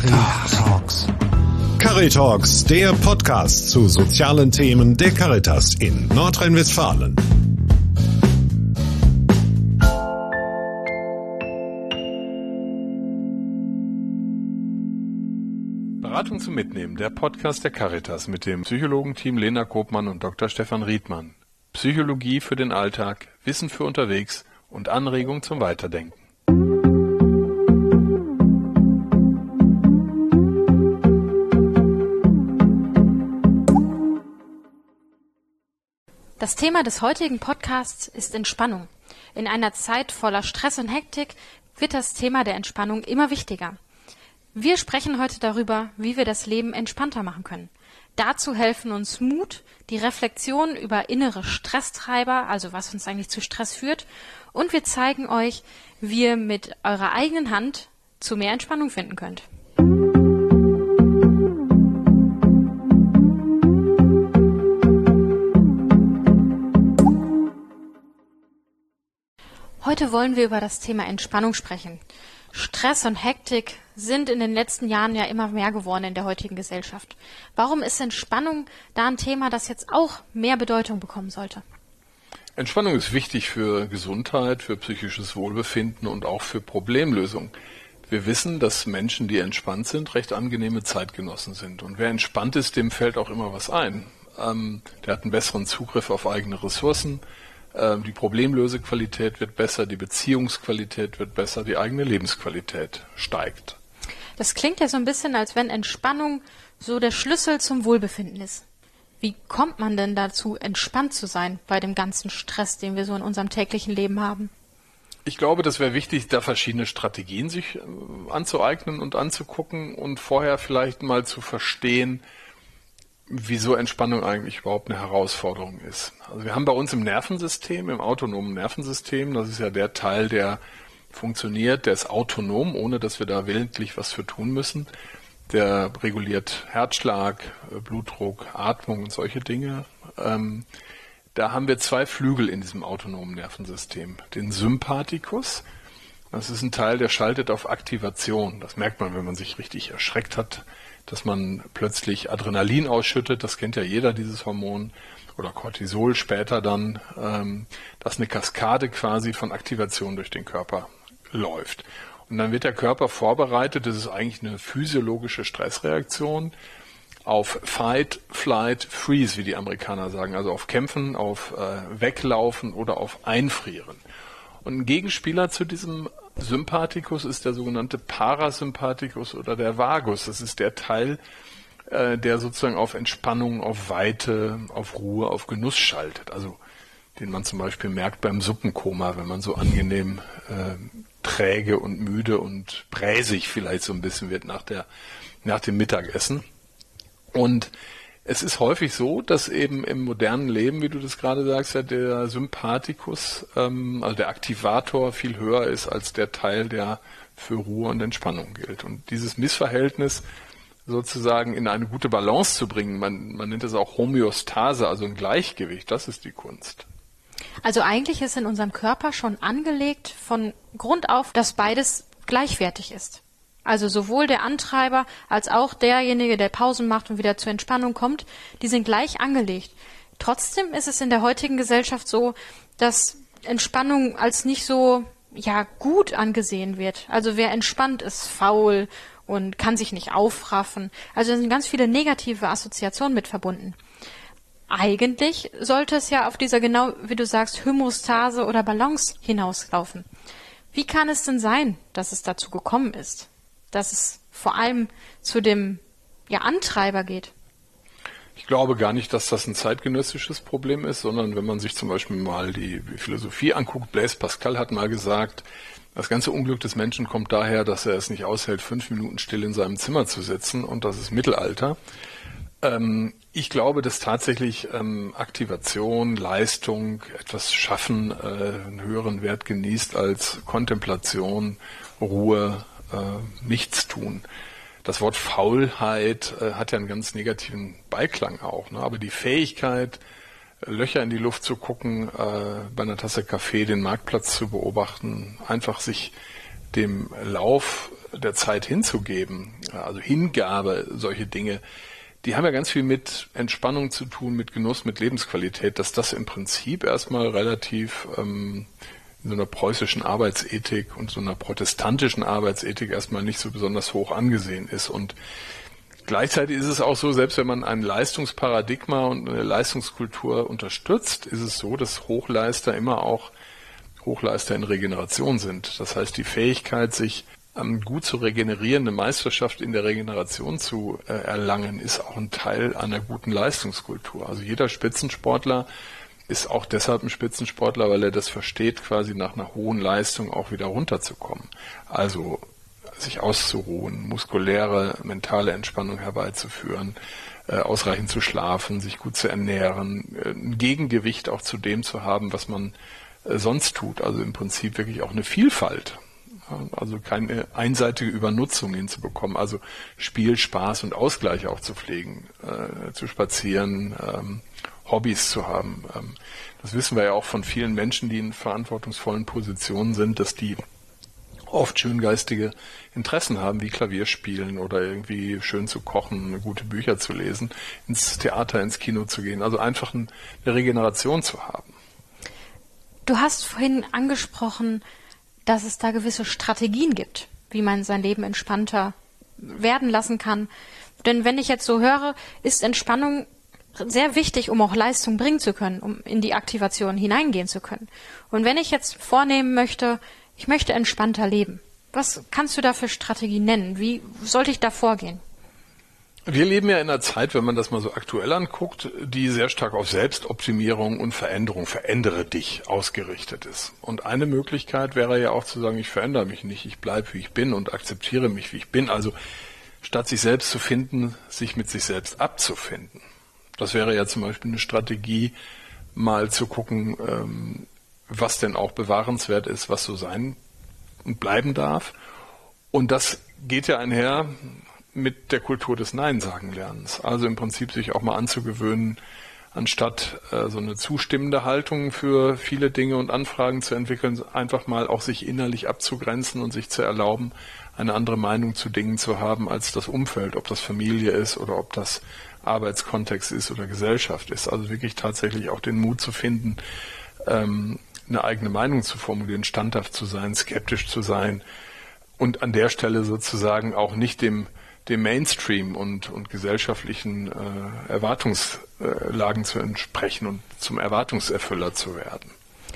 Caritalks. Caritalks, der Podcast zu sozialen Themen der Caritas in Nordrhein-Westfalen. Beratung zum Mitnehmen, der Podcast der Caritas mit dem Psychologenteam Lena Kopmann und Dr. Stefan Riedmann. Psychologie für den Alltag, Wissen für unterwegs und Anregung zum Weiterdenken. Das Thema des heutigen Podcasts ist Entspannung. In einer Zeit voller Stress und Hektik wird das Thema der Entspannung immer wichtiger. Wir sprechen heute darüber, wie wir das Leben entspannter machen können. Dazu helfen uns Mut, die Reflexion über innere Stresstreiber, also was uns eigentlich zu Stress führt, und wir zeigen euch, wie ihr mit eurer eigenen Hand zu mehr Entspannung finden könnt. Heute wollen wir über das Thema Entspannung sprechen. Stress und Hektik sind in den letzten Jahren ja immer mehr geworden in der heutigen Gesellschaft. Warum ist Entspannung da ein Thema, das jetzt auch mehr Bedeutung bekommen sollte? Entspannung ist wichtig für Gesundheit, für psychisches Wohlbefinden und auch für Problemlösung. Wir wissen, dass Menschen, die entspannt sind, recht angenehme Zeitgenossen sind. Und wer entspannt ist, dem fällt auch immer was ein. Der hat einen besseren Zugriff auf eigene Ressourcen. Die Problemlösequalität wird besser, die Beziehungsqualität wird besser, die eigene Lebensqualität steigt. Das klingt ja so ein bisschen, als wenn Entspannung so der Schlüssel zum Wohlbefinden ist. Wie kommt man denn dazu, entspannt zu sein bei dem ganzen Stress, den wir so in unserem täglichen Leben haben? Ich glaube, das wäre wichtig, da verschiedene Strategien sich anzueignen und anzugucken und vorher vielleicht mal zu verstehen, wieso Entspannung eigentlich überhaupt eine Herausforderung ist. Also wir haben bei uns im Nervensystem, im autonomen Nervensystem, das ist ja der Teil, der funktioniert, der ist autonom, ohne dass wir da willentlich was für tun müssen. Der reguliert Herzschlag, Blutdruck, Atmung und solche Dinge. Da haben wir zwei Flügel in diesem autonomen Nervensystem. Den Sympathikus, das ist ein Teil, der schaltet auf Aktivation. Das merkt man, wenn man sich richtig erschreckt hat, dass man plötzlich Adrenalin ausschüttet, das kennt ja jeder, dieses Hormon, oder Cortisol später dann, dass eine Kaskade quasi von Aktivation durch den Körper läuft. Und dann wird der Körper vorbereitet, das ist eigentlich eine physiologische Stressreaktion, auf Fight, Flight, Freeze, wie die Amerikaner sagen, also auf Kämpfen, auf Weglaufen oder auf Einfrieren. Und ein Gegenspieler zu diesem Sympathikus ist der sogenannte Parasympathikus oder der Vagus. Das ist der Teil, der sozusagen auf Entspannung, auf Weite, auf Ruhe, auf Genuss schaltet. Also den man zum Beispiel merkt beim Suppenkoma, wenn man so angenehm träge und müde und bräsig vielleicht so ein bisschen wird nach dem Mittagessen. Und es ist häufig so, dass eben im modernen Leben, wie du das gerade sagst, ja der Sympathikus, also der Aktivator, viel höher ist als der Teil, der für Ruhe und Entspannung gilt. Und dieses Missverhältnis sozusagen in eine gute Balance zu bringen, man nennt es auch Homöostase, also ein Gleichgewicht, das ist die Kunst. Also eigentlich ist in unserem Körper schon angelegt von Grund auf, dass beides gleichwertig ist. Also sowohl der Antreiber als auch derjenige, der Pausen macht und wieder zur Entspannung kommt, die sind gleich angelegt. Trotzdem ist es in der heutigen Gesellschaft so, dass Entspannung als nicht so gut angesehen wird. Also wer entspannt, ist faul und kann sich nicht aufraffen. Also da sind ganz viele negative Assoziationen mit verbunden. Eigentlich sollte es ja auf dieser, genau wie du sagst, Homöostase oder Balance hinauslaufen. Wie kann es denn sein, dass es dazu gekommen ist, dass es vor allem zu dem Antreiber geht? Ich glaube gar nicht, dass das ein zeitgenössisches Problem ist, sondern wenn man sich zum Beispiel mal die Philosophie anguckt, Blaise Pascal hat mal gesagt, das ganze Unglück des Menschen kommt daher, dass er es nicht aushält, 5 Minuten still in seinem Zimmer zu sitzen, und das ist Mittelalter. Ich glaube, dass tatsächlich Aktivation, Leistung, etwas schaffen, einen höheren Wert genießt als Kontemplation, Ruhe, Nichtstun. Das Wort Faulheit hat ja einen ganz negativen Beiklang auch, ne? Aber die Fähigkeit, Löcher in die Luft zu gucken, bei einer Tasse Kaffee den Marktplatz zu beobachten, einfach sich dem Lauf der Zeit hinzugeben, also Hingabe, solche Dinge, die haben ja ganz viel mit Entspannung zu tun, mit Genuss, mit Lebensqualität, dass das im Prinzip erstmal relativ in so einer preußischen Arbeitsethik und so einer protestantischen Arbeitsethik erstmal nicht so besonders hoch angesehen ist. Und gleichzeitig ist es auch so, selbst wenn man ein Leistungsparadigma und eine Leistungskultur unterstützt, ist es so, dass Hochleister immer auch Hochleister in Regeneration sind. Das heißt, die Fähigkeit, sich gut zu regenerieren, eine Meisterschaft in der Regeneration zu erlangen, ist auch ein Teil einer guten Leistungskultur. Also jeder Spitzensportler ist auch deshalb ein Spitzensportler, weil er das versteht, quasi nach einer hohen Leistung auch wieder runterzukommen. Also sich auszuruhen, muskuläre, mentale Entspannung herbeizuführen, ausreichend zu schlafen, sich gut zu ernähren, ein Gegengewicht auch zu dem zu haben, was man sonst tut. Also im Prinzip wirklich auch eine Vielfalt. Also keine einseitige Übernutzung hinzubekommen. Also Spiel, Spaß und Ausgleich auch zu pflegen, zu spazieren, Hobbys zu haben. Das wissen wir ja auch von vielen Menschen, die in verantwortungsvollen Positionen sind, dass die oft schöngeistige Interessen haben, wie Klavierspielen oder irgendwie schön zu kochen, gute Bücher zu lesen, ins Theater, ins Kino zu gehen. Also einfach eine Regeneration zu haben. Du hast vorhin angesprochen, dass es da gewisse Strategien gibt, wie man sein Leben entspannter werden lassen kann. Denn wenn ich jetzt so höre, ist Entspannung sehr wichtig, um auch Leistung bringen zu können, um in die Aktivation hineingehen zu können. Und wenn ich jetzt vornehmen möchte, ich möchte entspannter leben, was kannst du da für Strategien nennen? Wie sollte ich da vorgehen? Wir leben ja in einer Zeit, wenn man das mal so aktuell anguckt, die sehr stark auf Selbstoptimierung und Veränderung, verändere dich, ausgerichtet ist. Und eine Möglichkeit wäre ja auch zu sagen, ich verändere mich nicht, ich bleibe wie ich bin und akzeptiere mich wie ich bin. Also statt sich selbst zu finden, sich mit sich selbst abzufinden. Das wäre ja zum Beispiel eine Strategie, mal zu gucken, was denn auch bewahrenswert ist, was so sein und bleiben darf. Und das geht ja einher mit der Kultur des Nein-Sagen-Lernens. Also im Prinzip sich auch mal anzugewöhnen, anstatt so eine zustimmende Haltung für viele Dinge und Anfragen zu entwickeln, einfach mal auch sich innerlich abzugrenzen und sich zu erlauben, eine andere Meinung zu Dingen zu haben als das Umfeld, ob das Familie ist oder ob das Arbeitskontext ist oder Gesellschaft ist. Also wirklich tatsächlich auch den Mut zu finden, eine eigene Meinung zu formulieren, standhaft zu sein, skeptisch zu sein und an der Stelle sozusagen auch nicht dem Mainstream und gesellschaftlichen Erwartungslagen zu entsprechen und zum Erwartungserfüller zu werden.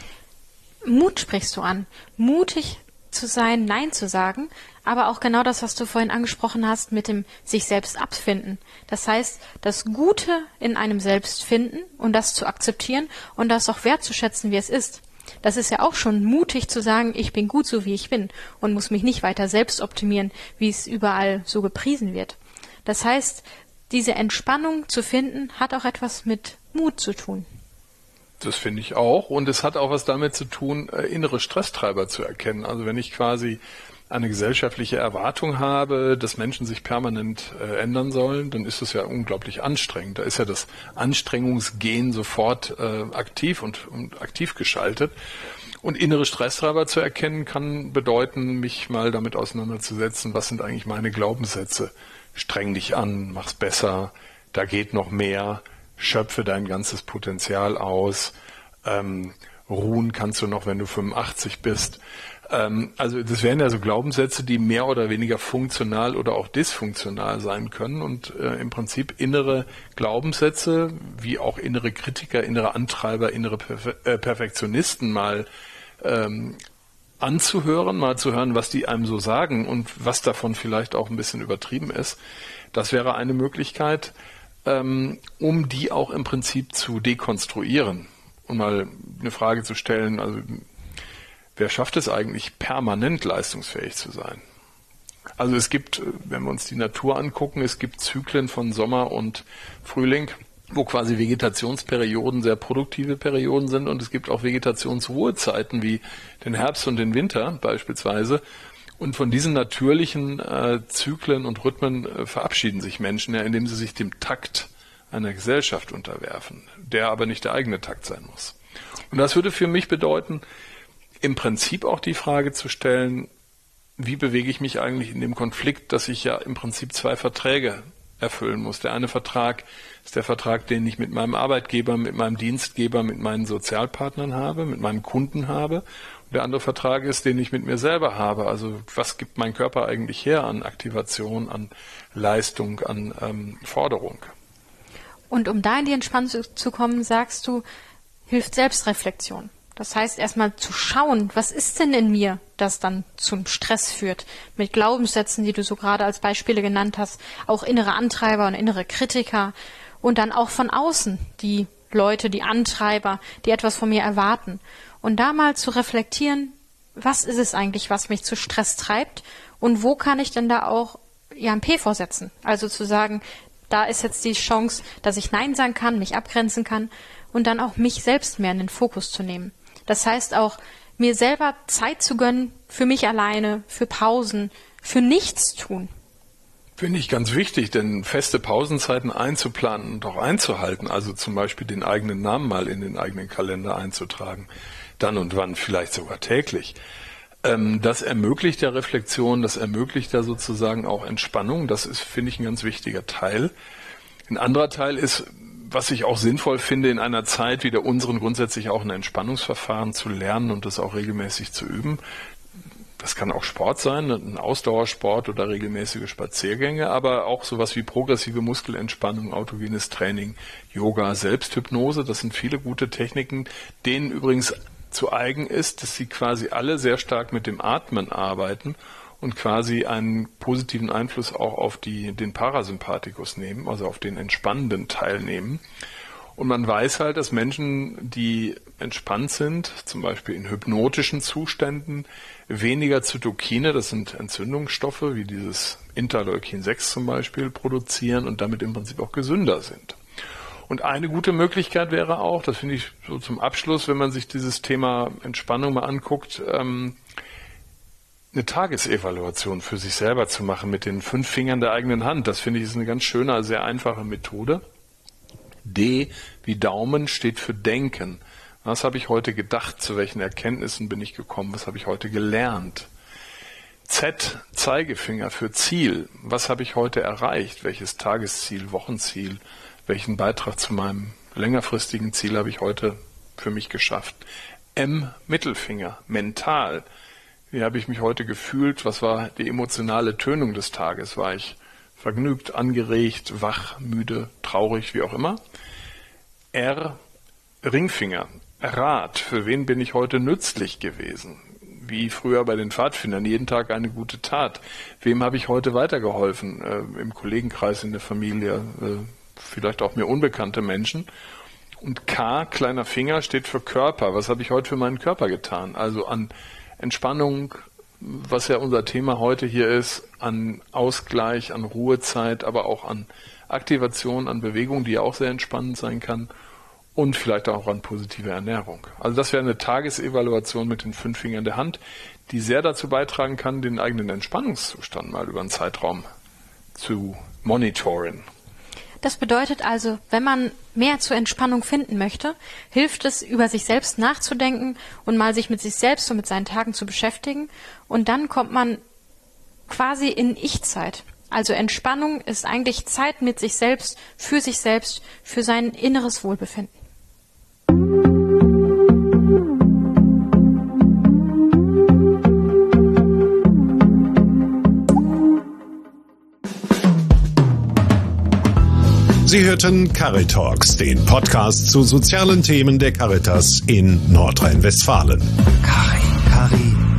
Mut sprichst du an. Mutig zu sein, Nein zu sagen, aber auch genau das, was du vorhin angesprochen hast, mit dem sich selbst abfinden. Das heißt, das Gute in einem selbst finden und das zu akzeptieren und das auch wertzuschätzen, wie es ist. Das ist ja auch schon mutig zu sagen, ich bin gut so, wie ich bin und muss mich nicht weiter selbst optimieren, wie es überall so gepriesen wird. Das heißt, diese Entspannung zu finden, hat auch etwas mit Mut zu tun. Das finde ich auch. Und es hat auch was damit zu tun, innere Stresstreiber zu erkennen. Also wenn ich quasi eine gesellschaftliche Erwartung habe, dass Menschen sich permanent ändern sollen, dann ist das ja unglaublich anstrengend. Da ist ja das Anstrengungsgen sofort aktiv und aktiv geschaltet. Und innere Stresstreiber zu erkennen, kann bedeuten, mich mal damit auseinanderzusetzen, was sind eigentlich meine Glaubenssätze. Streng dich an, mach's besser, da geht noch mehr, schöpfe dein ganzes Potenzial aus, ruhen kannst du noch, wenn du 85 bist. Also das wären ja so Glaubenssätze, die mehr oder weniger funktional oder auch dysfunktional sein können und im Prinzip innere Glaubenssätze, wie auch innere Kritiker, innere Antreiber, innere Perfektionisten mal anzuhören, mal zu hören, was die einem so sagen und was davon vielleicht auch ein bisschen übertrieben ist. Das wäre eine Möglichkeit, um die auch im Prinzip zu dekonstruieren und mal eine Frage zu stellen, also wer schafft es eigentlich, permanent leistungsfähig zu sein? Also es gibt, wenn wir uns die Natur angucken, es gibt Zyklen von Sommer und Frühling, wo quasi Vegetationsperioden sehr produktive Perioden sind und es gibt auch Vegetationsruhezeiten wie den Herbst und den Winter beispielsweise. Und von diesen natürlichen Zyklen und Rhythmen verabschieden sich Menschen ja, indem sie sich dem Takt einer Gesellschaft unterwerfen, der aber nicht der eigene Takt sein muss. Und das würde für mich bedeuten, im Prinzip auch die Frage zu stellen, wie bewege ich mich eigentlich in dem Konflikt, dass ich ja im Prinzip 2 Verträge erfüllen muss. Der eine Vertrag ist der Vertrag, den ich mit meinem Arbeitgeber, mit meinem Dienstgeber, mit meinen Sozialpartnern habe, mit meinen Kunden habe. Und der andere Vertrag ist, den ich mit mir selber habe. Also was gibt mein Körper eigentlich her an Aktivation, an Leistung, an Forderung? Und um da in die Entspannung zu kommen, sagst du, hilft Selbstreflexion. Das heißt, erstmal zu schauen, was ist denn in mir, das dann zum Stress führt. Mit Glaubenssätzen, die du so gerade als Beispiele genannt hast, auch innere Antreiber und innere Kritiker. Und dann auch von außen die Leute, die Antreiber, die etwas von mir erwarten. Und da mal zu reflektieren, was ist es eigentlich, was mich zu Stress treibt? Und wo kann ich denn da auch ein P vorsetzen? Also zu sagen, da ist jetzt die Chance, dass ich Nein sagen kann, mich abgrenzen kann und dann auch mich selbst mehr in den Fokus zu nehmen. Das heißt auch, mir selber Zeit zu gönnen, für mich alleine, für Pausen, für nichts tun. Finde ich ganz wichtig, denn feste Pausenzeiten einzuplanen und auch einzuhalten, also zum Beispiel den eigenen Namen mal in den eigenen Kalender einzutragen, dann und wann vielleicht sogar täglich. Das ermöglicht ja Reflexion, das ermöglicht ja sozusagen auch Entspannung, das ist, finde ich, ein ganz wichtiger Teil. Ein anderer Teil ist, was ich auch sinnvoll finde, in einer Zeit wie der unseren grundsätzlich auch ein Entspannungsverfahren zu lernen und das auch regelmäßig zu üben. Das kann auch Sport sein, ein Ausdauersport oder regelmäßige Spaziergänge, aber auch sowas wie progressive Muskelentspannung, autogenes Training, Yoga, Selbsthypnose. Das sind viele gute Techniken, denen übrigens zu eigen ist, dass sie quasi alle sehr stark mit dem Atmen arbeiten und quasi einen positiven Einfluss auch auf den Parasympathikus nehmen, also auf den entspannenden Teil nehmen. Und man weiß halt, dass Menschen, die entspannt sind, zum Beispiel in hypnotischen Zuständen, weniger Zytokine, das sind Entzündungsstoffe, wie dieses Interleukin 6 zum Beispiel, produzieren und damit im Prinzip auch gesünder sind. Und eine gute Möglichkeit wäre auch, das finde ich so zum Abschluss, wenn man sich dieses Thema Entspannung mal anguckt, eine Tagesevaluation für sich selber zu machen mit den 5 Fingern der eigenen Hand. Das finde ich ist eine ganz schöne, sehr einfache Methode. D wie Daumen steht für Denken. Was habe ich heute gedacht? Zu welchen Erkenntnissen bin ich gekommen? Was habe ich heute gelernt? Z, Zeigefinger für Ziel. Was habe ich heute erreicht? Welches Tagesziel, Wochenziel? Welchen Beitrag zu meinem längerfristigen Ziel habe ich heute für mich geschafft? M, Mittelfinger, mental. Wie habe ich mich heute gefühlt? Was war die emotionale Tönung des Tages? War ich vergnügt, angeregt, wach, müde, traurig, wie auch immer? R, Ringfinger, Rat. Für wen bin ich heute nützlich gewesen? Wie früher bei den Pfadfindern, jeden Tag eine gute Tat. Wem habe ich heute weitergeholfen? Im Kollegenkreis, in der Familie, vielleicht auch mir unbekannte Menschen. Und K, kleiner Finger, steht für Körper. Was habe ich heute für meinen Körper getan? Also an Entspannung, was ja unser Thema heute hier ist, an Ausgleich, an Ruhezeit, aber auch an Aktivation, an Bewegung, die ja auch sehr entspannend sein kann und vielleicht auch an positive Ernährung. Also das wäre eine Tagesevaluation mit den 5 Fingern der Hand, die sehr dazu beitragen kann, den eigenen Entspannungszustand mal über einen Zeitraum zu monitoren. Das bedeutet also, wenn man mehr zur Entspannung finden möchte, hilft es, über sich selbst nachzudenken und mal sich mit sich selbst und mit seinen Tagen zu beschäftigen. Und dann kommt man quasi in Ich-Zeit. Also Entspannung ist eigentlich Zeit mit sich selbst, für sein inneres Wohlbefinden. Sie hörten Caritalks, den Podcast zu sozialen Themen der Caritas in Nordrhein-Westfalen. Cari.